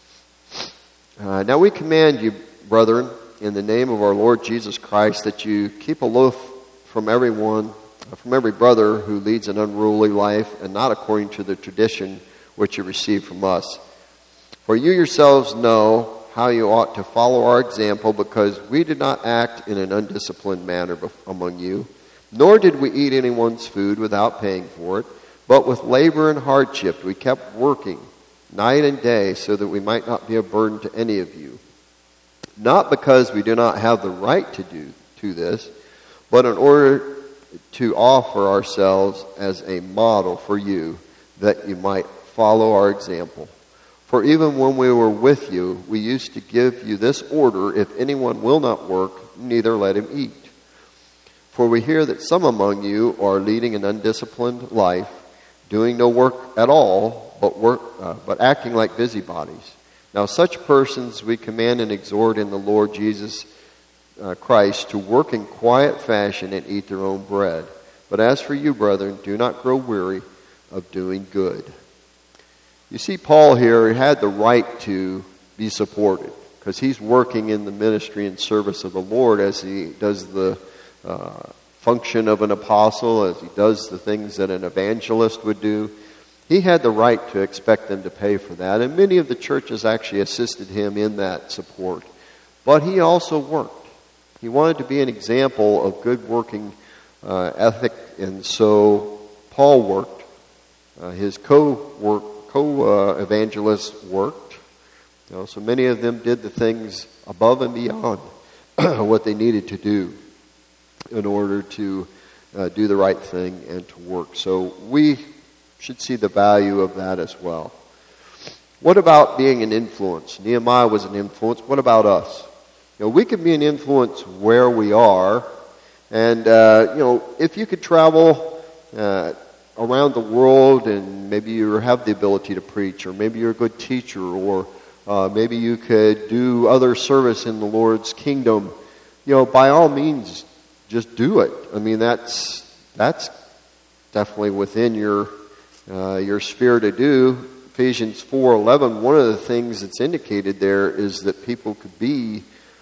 "Now we command you, brethren, in the name of our Lord Jesus Christ, that you keep aloof from every brother who leads an unruly life, and not according to the tradition which you received from us. For you yourselves know how you ought to follow our example, because we did not act in an undisciplined manner among you, nor did we eat anyone's food without paying for it. But with labor and hardship we kept working night and day, so that we might not be a burden to any of you. Not because we do not have the right to this, but in order to offer ourselves as a model for you, that you might follow our example. For even when we were with you, we used to give you this order: if anyone will not work, neither let him eat. For we hear that some among you are leading an undisciplined life, doing no work at all, but acting like busybodies. Now such persons we command and exhort in the Lord Jesus Christ to work in quiet fashion and eat their own bread. But as for you, brethren, do not grow weary of doing good." You see, Paul here had the right to be supported, because he's working in the ministry and service of the Lord as he does the function of an apostle, as he does the things that an evangelist would do. He had the right to expect them to pay for that, and many of the churches actually assisted him in that support. But he also worked. He wanted to be an example of good working ethic, and so Paul worked. His co-evangelists worked. So many of them did the things above and beyond what they needed to do in order to do the right thing and to work. So we should see the value of that as well. What about being an influence? Nehemiah was an influence. What about us? We can be an influence where we are. And, if you could travel around the world, and maybe you have the ability to preach, or maybe you're a good teacher, or maybe you could do other service in the Lord's kingdom, by all means, just do it. That's definitely within your sphere to do. Ephesians 4:11, one of the things that's indicated there is that people could be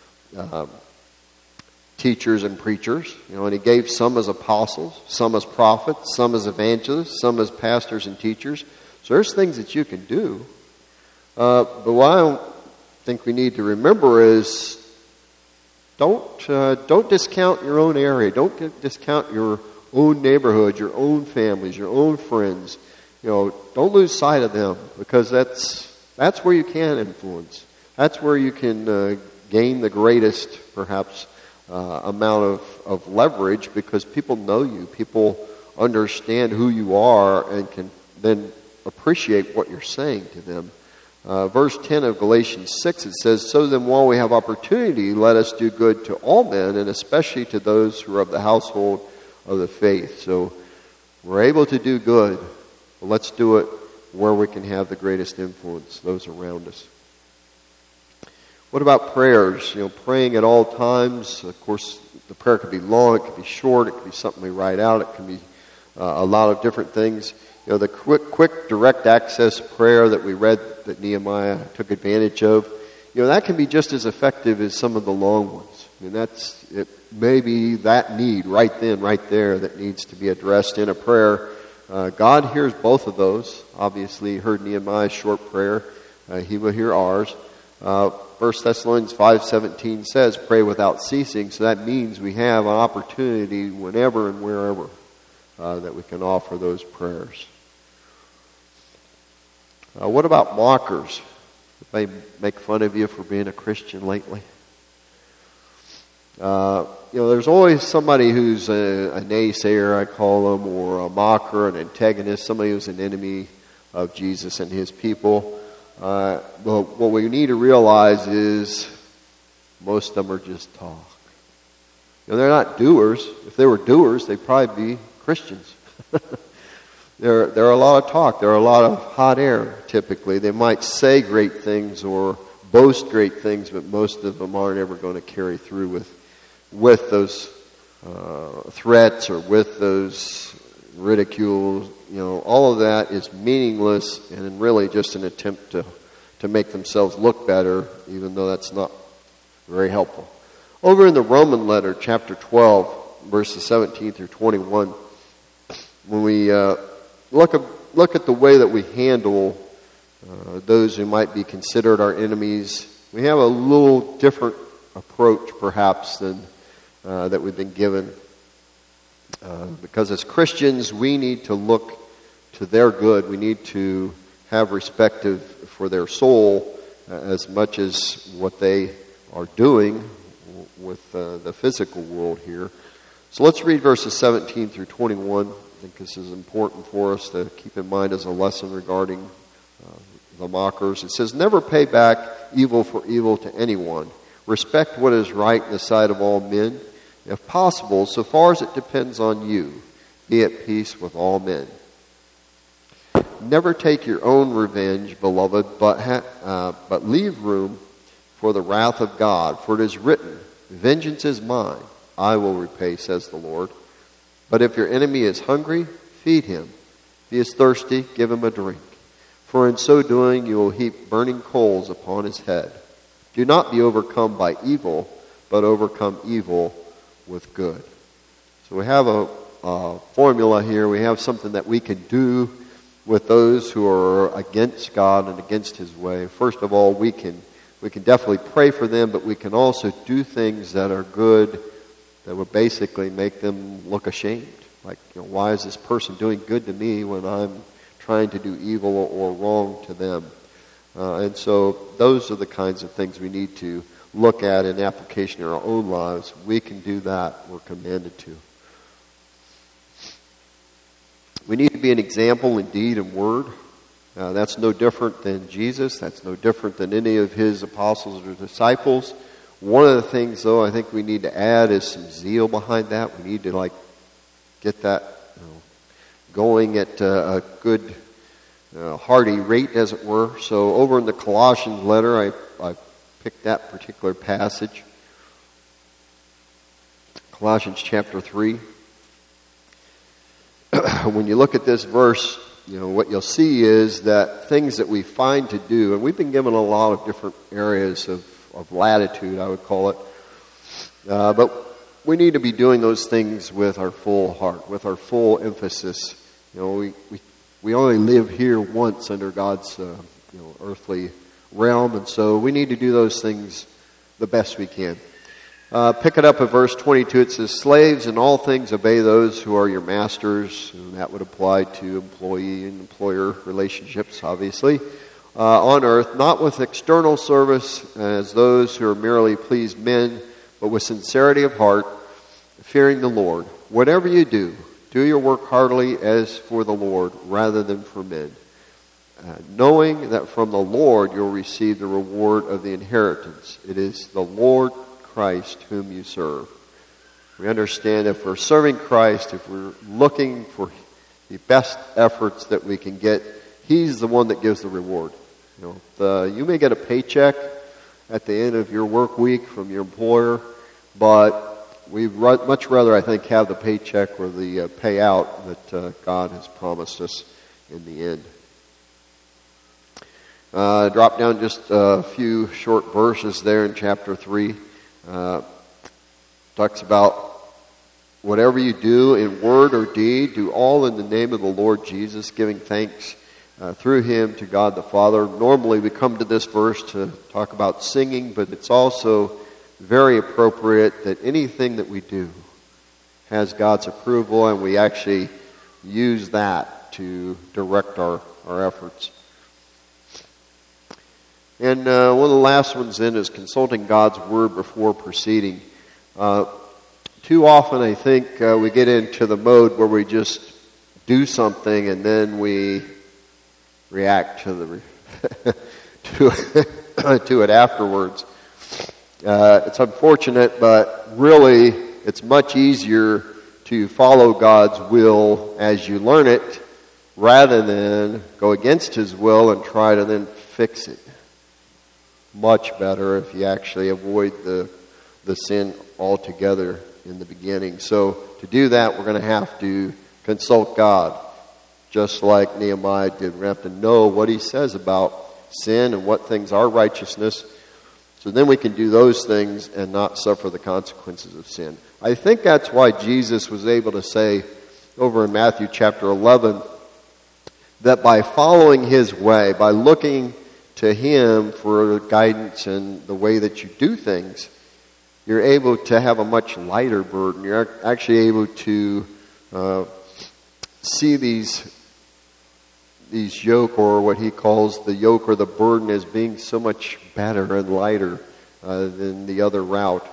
teachers and preachers. And he gave some as apostles, some as prophets, some as evangelists, some as pastors and teachers. So there's things that you can do. But what I don't think we need to remember is don't discount your own area. Don't discount your own neighborhood, your own families, your own friends. Don't lose sight of them, because that's where you can influence. That's where you can gain the greatest, perhaps, amount of leverage, because people know you. People understand who you are and can then appreciate what you're saying to them. Verse 10 of Galatians 6, it says, "So then while we have opportunity, let us do good to all men, and especially to those who are of the household of the faith." So we're able to do good, but let's do it where we can have the greatest influence, those around us. What about prayers? Praying at all times. Of course, the prayer could be long, it could be short, it could be something we write out, it can be a lot of different things. The quick direct access prayer that we read that Nehemiah took advantage of, that can be just as effective as some of the long ones. It may be that need right then, right there, that needs to be addressed in a prayer. God hears both of those. Obviously, He heard Nehemiah's short prayer. He will hear ours. 1 Thessalonians 5:17 says, "Pray without ceasing." So that means we have an opportunity whenever and wherever that we can offer those prayers. What about mockers? Did they make fun of you for being a Christian lately? There's always somebody who's a naysayer, I call them, or a mocker, an antagonist, somebody who's an enemy of Jesus and His people. But what we need to realize is most of them are just talk. They're not doers. If they were doers, they'd probably be Christians. There are a lot of talk. There are a lot of hot air, typically. They might say great things or boast great things, but most of them aren't ever going to carry through with those threats or with those ridicules. All of that is meaningless and really just an attempt to make themselves look better, even though that's not very helpful. Over in the Roman letter, chapter 12, verses 17 through 21, when we look at the way that we handle those who might be considered our enemies, we have a little different approach, perhaps, than that we've been given. Because as Christians, we need to look to their good. We need to have respect for their soul as much as what they are doing with the physical world here. So let's read verses 17 through 21. I think this is important for us to keep in mind as a lesson regarding the mockers. It says, "Never pay back evil for evil to anyone. Respect what is right in the sight of all men. If possible, so far as it depends on you, be at peace with all men. Never take your own revenge, beloved, but leave room for the wrath of God. For it is written, 'Vengeance is mine, I will repay,' says the Lord. But if your enemy is hungry, feed him. If he is thirsty, give him a drink. For in so doing you will heap burning coals upon his head. Do not be overcome by evil, but overcome evil with good." So we have a formula here. We have something that we can do with those who are against God and against His way. First of all, we can definitely pray for them, but we can also do things that are good that would basically make them look ashamed. Like, why is this person doing good to me when I'm trying to do evil or wrong to them? And so those are the kinds of things we need to look at in application in our own lives. We can do that. We're commanded to. We need to be an example in deed and word. That's no different than Jesus. That's no different than any of His apostles or disciples. One of the things, though, I think we need to add is some zeal behind that. We need to get that going at a good, hearty rate, as it were. So over in the Colossians letter, I picked that particular passage. Colossians chapter 3. When you look at this verse, what you'll see is that things that we find to do, and we've been given a lot of different areas of latitude, I would call it, but we need to be doing those things with our full heart, with our full emphasis. We only live here once under God's earthly realm, and so we need to do those things the best we can. Pick it up at verse 22. It says, "Slaves, in all things obey those who are your masters," and that would apply to employee and employer relationships, obviously, on earth, "not with external service as those who are merely pleased men, but with sincerity of heart, fearing the Lord. Whatever you do, do your work heartily as for the Lord rather than for men, knowing that from the Lord you'll receive the reward of the inheritance. It is the Lord Christ whom you serve." We understand if we're serving Christ, if we're looking for the best efforts that we can get, He's the one that gives the reward. You may get a paycheck at the end of your work week from your employer, but we'd much rather, I think, have the paycheck or the payout that God has promised us in the end. Drop down just a few short verses there in chapter 3. Talks about whatever you do in word or deed, do all in the name of the Lord Jesus, giving thanks through Him to God the Father. Normally we come to this verse to talk about singing, but it's also very appropriate that anything that we do has God's approval, and we actually use that to direct our efforts. And one of the last ones then is consulting God's Word before proceeding. Too often I think we get into the mode where we just do something and then we react to to it afterwards. It's unfortunate, but really it's much easier to follow God's will as you learn it rather than go against His will and try to then fix it. Much better if you actually avoid the sin altogether in the beginning. So to do that, we're going to have to consult God, just like Nehemiah did. We're going to have to know what he says about sin and what things are righteousness, so then we can do those things and not suffer the consequences of sin. I think that's why Jesus was able to say over in Matthew chapter 11 that by following His way, by looking to Him for guidance in the way that you do things, you're able to have a much lighter burden. You're actually able to see these yoke, or what He calls the yoke or the burden, as being so much better and lighter than the other route.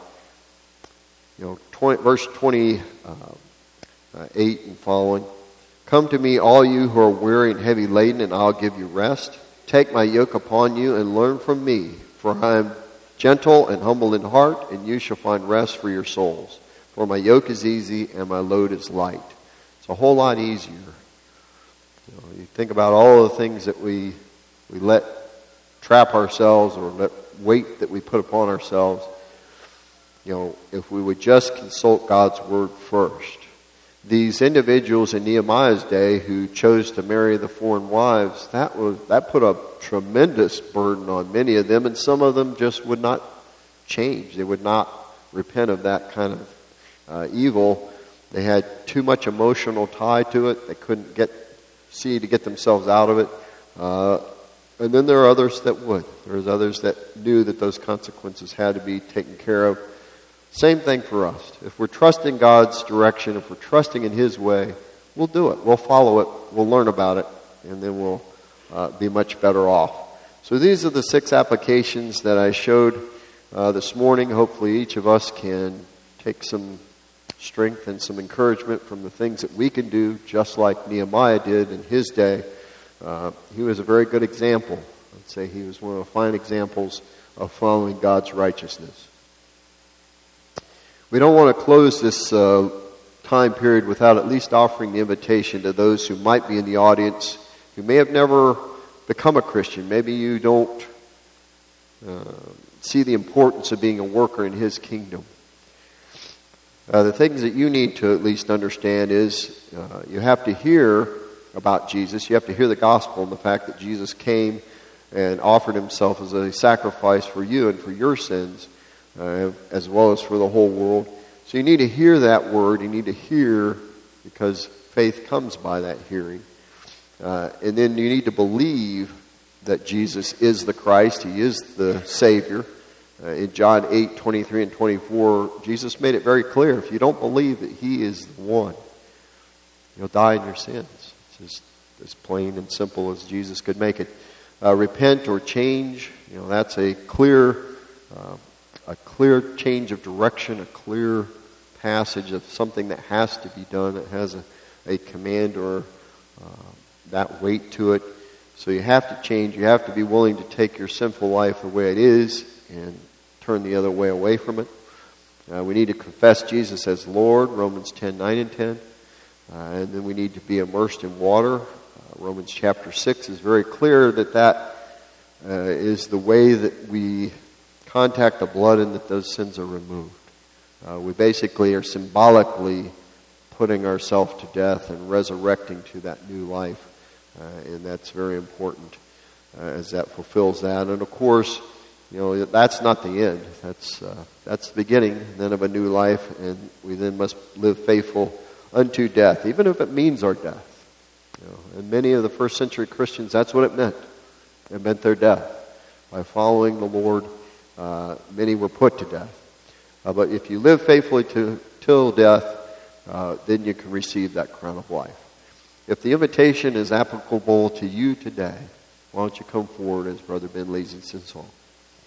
Verse 28 and following. "Come to me, all you who are weary and heavy laden, and I'll give you rest. Take my yoke upon you and learn from me, for I am gentle and humble in heart, and you shall find rest for your souls. For my yoke is easy and my load is light." It's a whole lot easier. You think about all the things that we let trap ourselves, or let weight that we put upon ourselves. If we would just consult God's Word first. These individuals in Nehemiah's day who chose to marry the foreign wives, that put a tremendous burden on many of them, and some of them just would not change. They would not repent of that kind of evil. They had too much emotional tie to it. They couldn't get themselves out of it. And then there are others that would. There's others that knew that those consequences had to be taken care of. Same thing for us. If we're trusting God's direction, if we're trusting in His way, we'll do it. We'll follow it. We'll learn about it. And then we'll be much better off. So these are the 6 applications that I showed this morning. Hopefully each of us can take some strength and some encouragement from the things that we can do, just like Nehemiah did in his day. He was a very good example. I'd say he was one of the fine examples of following God's righteousness. We don't want to close this time period without at least offering the invitation to those who might be in the audience who may have never become a Christian. Maybe you don't see the importance of being a worker in His kingdom. The things that you need to at least understand is you have to hear about Jesus. You have to hear the gospel and the fact that Jesus came and offered himself as a sacrifice for you and for your sins, as well as for the whole world. So you need to hear that word. You need to hear, because faith comes by that hearing. And then you need to believe that Jesus is the Christ. He is the Savior. In John 8:23 and 24, Jesus made it very clear. If you don't believe that He is the one, you'll die in your sins. It's just as plain and simple as Jesus could make it. Repent or change, that's a clear change of direction, a clear passage of something that has to be done. It has a command or that weight to it. So you have to change. You have to be willing to take your sinful life the way it is and turn the other way away from it. We need to confess Jesus as Lord, Romans 10:9 and 10. And then we need to be immersed in water. Romans chapter 6 is very clear that is the way that we contact the blood and that those sins are removed. We basically are symbolically putting ourselves to death and resurrecting to that new life. And that's very important as that fulfills that. And of course, that's not the end. That's the beginning then of a new life, and we then must live faithful unto death, even if it means our death. And many of the first century Christians, that's what it meant. It meant their death. By following the Lord, many were put to death. But if you live faithfully till death, then you can receive that crown of life. If the invitation is applicable to you today, why don't you come forward as Brother Ben leads us in song.